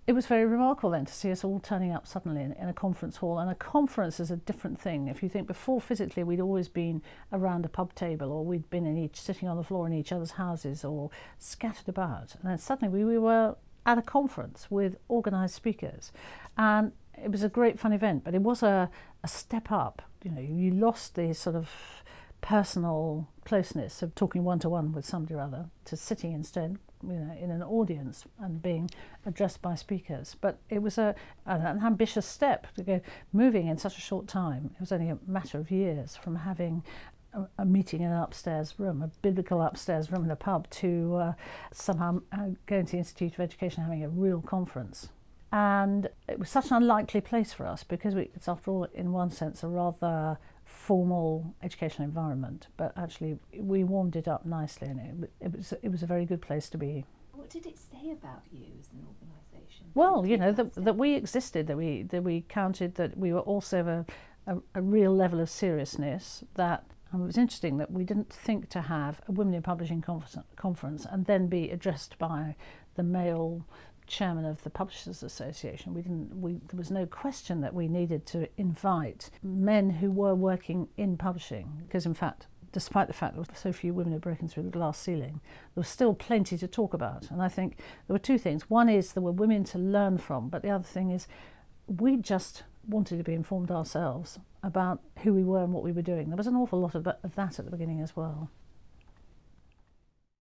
it was very remarkable then to see us all turning up suddenly in a conference hall. And a conference is a different thing. If you think before, physically we'd always been around a pub table, or we'd been sitting on the floor in each other's houses, or scattered about, and then suddenly we were at a conference with organised speakers, and it was a great fun event. But it was a step up. You lost the sort of personal closeness of talking one-to-one with somebody or other, to sitting instead in an audience and being addressed by speakers. But it was an ambitious step to go moving in such a short time. It was only a matter of years from having a meeting in an upstairs room, a biblical upstairs room in a pub, to somehow going to the Institute of Education, having a real conference. And it was such an unlikely place for us, because it's, after all, in one sense, a rather formal educational environment, but actually we warmed it up nicely, and it was a very good place to be. What did it say about you as an organisation? Well, that we existed, that we counted, that we were also a real level of seriousness. That it was interesting that we didn't think to have a Women in Publishing conference and then be addressed by the male chairman of the Publishers Association. There was no question that we needed to invite men who were working in publishing, because in fact, despite the fact that so few women had broken through the glass ceiling, there was still plenty to talk about. And I think there were two things. One is there were women to learn from, but the other thing is we just wanted to be informed ourselves about who we were and what we were doing. There was an awful lot of that at the beginning as well.